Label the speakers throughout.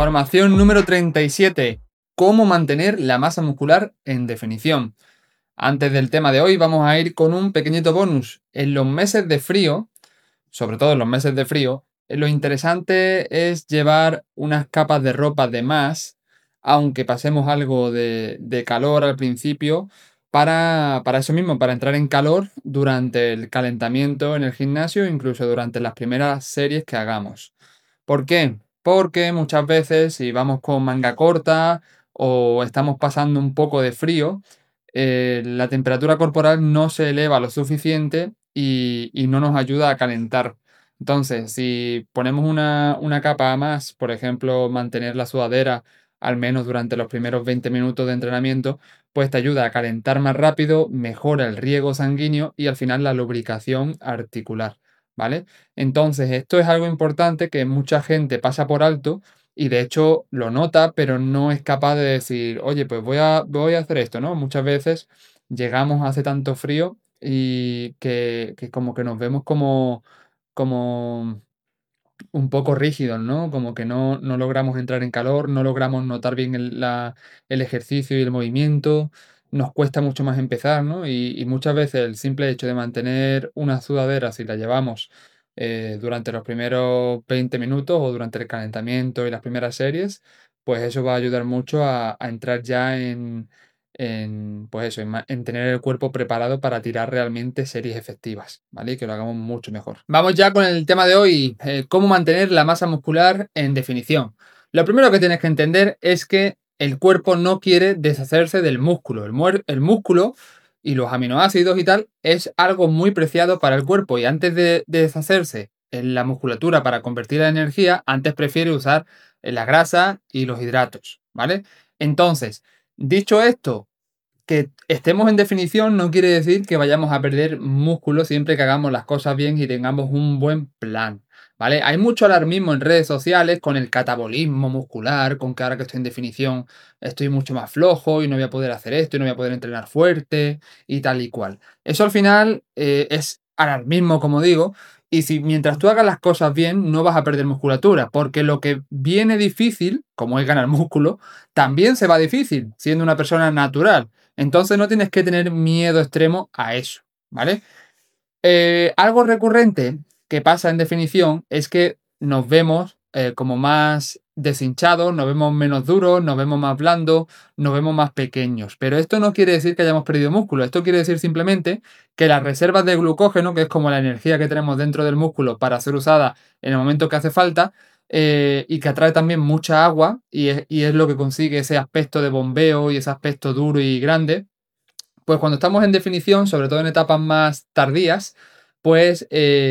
Speaker 1: Formación número 37. ¿Cómo mantener la masa muscular en definición? Antes del tema de hoy vamos a ir con un pequeñito bonus. En los meses de frío, sobre todo en los meses de frío, lo interesante es llevar unas capas de ropa de más, aunque pasemos algo de calor al principio, para eso mismo, para entrar en calor durante el calentamiento en el gimnasio, incluso durante las primeras series que hagamos. ¿Por qué? Porque muchas veces si vamos con manga corta o estamos pasando un poco de frío, la temperatura corporal no se eleva lo suficiente y no nos ayuda a calentar. Entonces, si ponemos una capa más, por ejemplo, mantener la sudadera al menos durante los primeros 20 minutos de entrenamiento, pues te ayuda a calentar más rápido, mejora el riego sanguíneo y al final la lubricación articular, ¿vale? Entonces, esto es algo importante que mucha gente pasa por alto y de hecho lo nota, pero no es capaz de decir, oye, pues voy a hacer esto, ¿no? Muchas veces llegamos, hace tanto frío y que como que nos vemos como un poco rígidos, ¿no? Como que no logramos entrar en calor, no logramos notar bien el ejercicio y el movimiento, nos cuesta mucho más empezar, ¿no? Y muchas veces el simple hecho de mantener una sudadera, si la llevamos durante los primeros 20 minutos o durante el calentamiento y las primeras series, pues eso va a ayudar mucho a entrar ya pues eso, en tener el cuerpo preparado para tirar realmente series efectivas, ¿vale? Y que lo hagamos mucho mejor. Vamos ya con el tema de hoy, cómo mantener la masa muscular en definición. Lo primero que tienes que entender es que el cuerpo no quiere deshacerse del músculo. El músculo y los aminoácidos y tal es algo muy preciado para el cuerpo y antes de deshacerse en la musculatura para convertirla en energía, antes prefiere usar la grasa y los hidratos, ¿vale? Entonces, dicho esto, que estemos en definición no quiere decir que vayamos a perder músculo siempre que hagamos las cosas bien y tengamos un buen plan, ¿vale? Hay mucho alarmismo en redes sociales con el catabolismo muscular, con que ahora que estoy en definición estoy mucho más flojo y no voy a poder hacer esto y no voy a poder entrenar fuerte y tal y cual. Eso al final es alarmismo, como digo, y si mientras tú hagas las cosas bien no vas a perder musculatura, porque lo que viene difícil, como es ganar músculo, también se va difícil, siendo una persona natural. Entonces no tienes que tener miedo extremo a eso, ¿vale? Algo recurrente que pasa en definición es que nos vemos como más deshinchados, nos vemos menos duros, nos vemos más blandos, nos vemos más pequeños. Pero esto no quiere decir que hayamos perdido músculo, esto quiere decir simplemente que las reservas de glucógeno, que es como la energía que tenemos dentro del músculo para ser usada en el momento que hace falta, y que atrae también mucha agua y es lo que consigue ese aspecto de bombeo y ese aspecto duro y grande, pues cuando estamos en definición, sobre todo en etapas más tardías, pues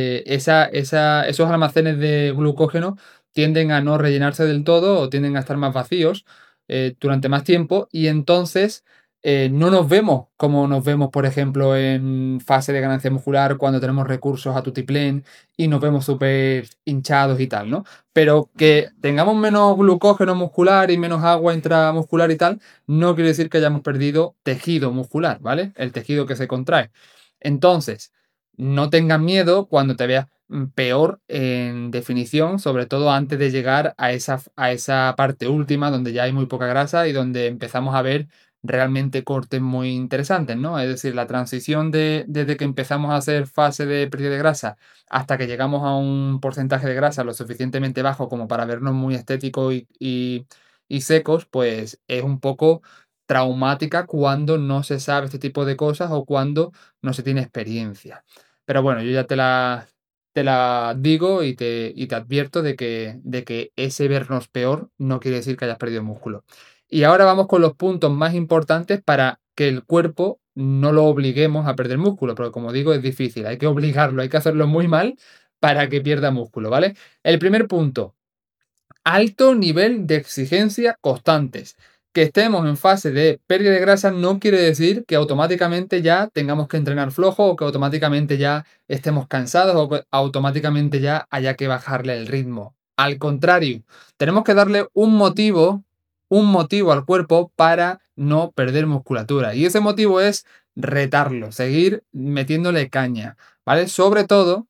Speaker 1: esos almacenes de glucógeno tienden a no rellenarse del todo o tienden a estar más vacíos durante más tiempo y entonces no nos vemos como nos vemos, por ejemplo, en fase de ganancia muscular cuando tenemos recursos a tutiplén y nos vemos súper hinchados y tal, ¿no? Pero que tengamos menos glucógeno muscular y menos agua intramuscular y tal, no quiere decir que hayamos perdido tejido muscular, ¿vale? El tejido que se contrae. Entonces, no tengas miedo cuando te veas peor en definición, sobre todo antes de llegar a esa parte última donde ya hay muy poca grasa y donde empezamos a ver realmente cortes muy interesantes, ¿no? Es decir, la transición desde que empezamos a hacer fase de pérdida de grasa hasta que llegamos a un porcentaje de grasa lo suficientemente bajo como para vernos muy estéticos y secos, pues es un poco traumática cuando no se sabe este tipo de cosas o cuando no se tiene experiencia. Pero bueno, yo ya te la digo y te advierto de que ese vernos peor no quiere decir que hayas perdido músculo. Y ahora vamos con los puntos más importantes para que el cuerpo no lo obliguemos a perder músculo, porque como digo, es difícil, hay que obligarlo, hay que hacerlo muy mal para que pierda músculo, ¿vale? El primer punto, alto nivel de exigencia constantes. Que estemos en fase de pérdida de grasa no quiere decir que automáticamente ya tengamos que entrenar flojo o que automáticamente ya estemos cansados o que automáticamente ya haya que bajarle el ritmo. Al contrario, tenemos que darle un motivo al cuerpo para no perder musculatura. Y ese motivo es retarlo, seguir metiéndole caña, ¿vale? Sobre todo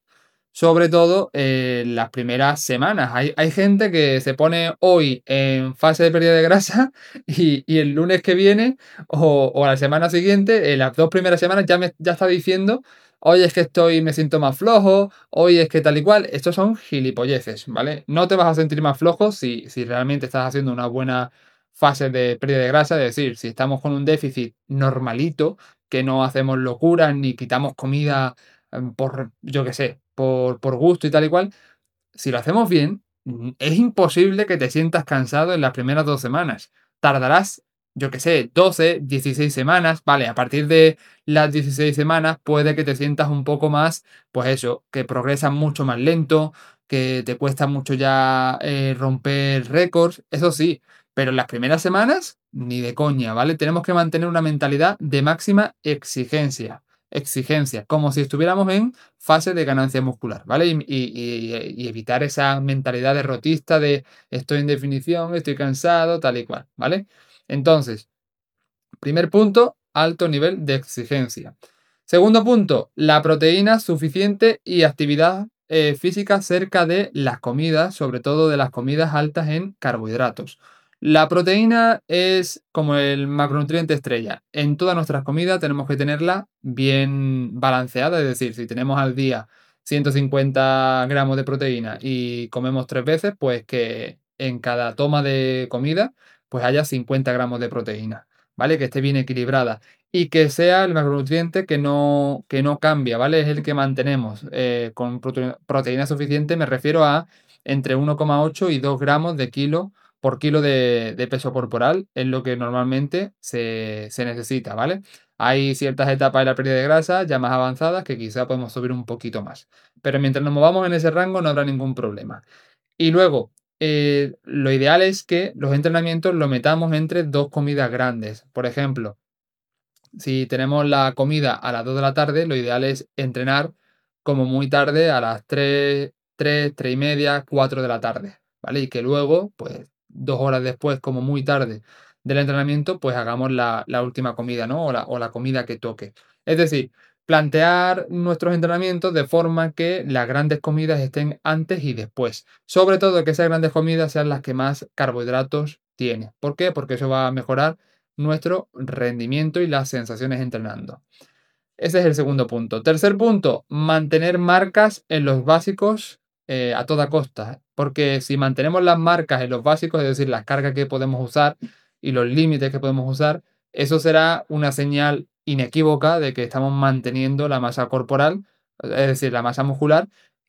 Speaker 1: sobre todo las primeras semanas. Hay gente que se pone hoy en fase de pérdida de grasa y el lunes que viene o a la semana siguiente, en las 2 primeras semanas ya está diciendo: "Hoy es que me siento más flojo, hoy es que tal y cual". Estos son gilipolleces, ¿vale? No te vas a sentir más flojo si realmente estás haciendo una buena fase de pérdida de grasa, es decir, si estamos con un déficit normalito, que no hacemos locuras ni quitamos comida por, yo qué sé, por gusto y tal y cual, si lo hacemos bien, es imposible que te sientas cansado en las primeras 2 semanas. Tardarás, yo qué sé, 12, 16 semanas, vale, a partir de las 16 semanas puede que te sientas un poco más, pues eso, que progresas mucho más lento, que te cuesta mucho ya romper récords, eso sí, pero en las primeras semanas, ni de coña, ¿vale? Tenemos que mantener una mentalidad de máxima exigencia, como si estuviéramos en fase de ganancia muscular, ¿vale? Y evitar esa mentalidad derrotista de estoy en definición, estoy cansado, tal y cual, ¿vale? Entonces, primer punto, alto nivel de exigencia. Segundo punto, la proteína suficiente y actividad física cerca de las comidas, sobre todo de las comidas altas en carbohidratos. La proteína es como el macronutriente estrella. En todas nuestras comidas tenemos que tenerla bien balanceada, es decir, si tenemos al día 150 gramos de proteína y comemos 3 veces, pues que en cada toma de comida pues haya 50 gramos de proteína. ¿Vale? Que esté bien equilibrada y que sea el macronutriente que no cambia, ¿vale? Es el que mantenemos. Con proteína suficiente me refiero a entre 1,8 y 2 gramos de kilo por kilo de peso corporal, es lo que normalmente se necesita, ¿vale? Hay ciertas etapas de la pérdida de grasa ya más avanzadas que quizá podemos subir un poquito más. Pero mientras nos movamos en ese rango no habrá ningún problema. Y luego, lo ideal es que los entrenamientos lo metamos entre 2 comidas grandes. Por ejemplo, si tenemos la comida a las 2 de la tarde, lo ideal es entrenar como muy tarde a las 3 y media, 4 de la tarde, ¿vale? Y que luego, pues 2 horas después, como muy tarde del entrenamiento, pues hagamos la última comida, ¿no? O la comida que toque. Es decir, plantear nuestros entrenamientos de forma que las grandes comidas estén antes y después. Sobre todo que esas grandes comidas sean las que más carbohidratos tienen. ¿Por qué? Porque eso va a mejorar nuestro rendimiento y las sensaciones entrenando. Ese es el segundo punto. Tercer punto, mantener marcas en los básicos a toda costa. Porque si mantenemos las marcas en los básicos, es decir, las cargas que podemos usar y los límites que podemos usar, eso será una señal inequívoca de que estamos manteniendo la masa corporal, es decir, la masa muscular,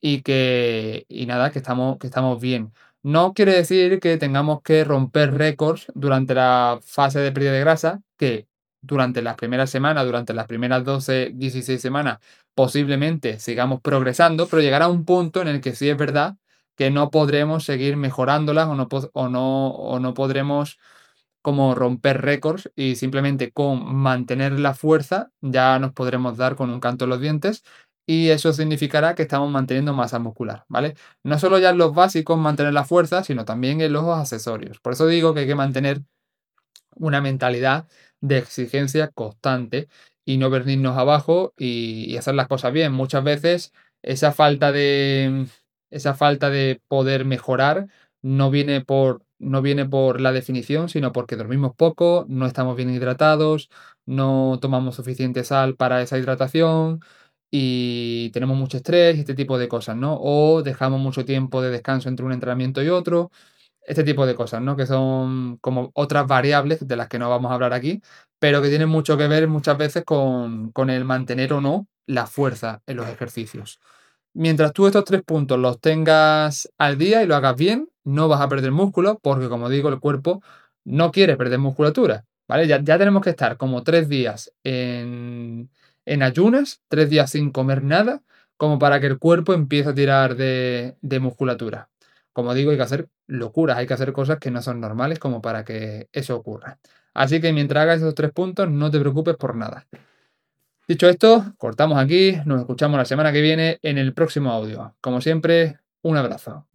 Speaker 1: y nada, que estamos bien. No quiere decir que tengamos que romper récords durante la fase de pérdida de grasa, que durante las primeras semanas, durante las primeras 12, 16 semanas, posiblemente sigamos progresando, pero llegará un punto en el que sí es verdad que no podremos seguir mejorándolas o no podremos como romper récords y simplemente con mantener la fuerza ya nos podremos dar con un canto en los dientes y eso significará que estamos manteniendo masa muscular, ¿vale? No solo ya en los básicos mantener la fuerza, sino también en los accesorios. Por eso digo que hay que mantener una mentalidad de exigencia constante y no venirnos abajo y hacer las cosas bien. Muchas veces esa falta de, esa falta de poder mejorar no viene por la definición, sino porque dormimos poco, no estamos bien hidratados, no tomamos suficiente sal para esa hidratación y tenemos mucho estrés y este tipo de cosas, ¿no? O dejamos mucho tiempo de descanso entre un entrenamiento y otro, este tipo de cosas, ¿no? Que son como otras variables de las que no vamos a hablar aquí, pero que tienen mucho que ver muchas veces con el mantener o no la fuerza en los ejercicios. Mientras tú estos 3 puntos los tengas al día y lo hagas bien, no vas a perder músculo porque, como digo, el cuerpo no quiere perder musculatura, ¿vale? Ya tenemos que estar como 3 días en ayunas, 3 días sin comer nada, como para que el cuerpo empiece a tirar de musculatura. Como digo, hay que hacer locuras, hay que hacer cosas que no son normales como para que eso ocurra. Así que mientras hagas esos 3 puntos, no te preocupes por nada. Dicho esto, cortamos aquí, nos escuchamos la semana que viene en el próximo audio. Como siempre, un abrazo.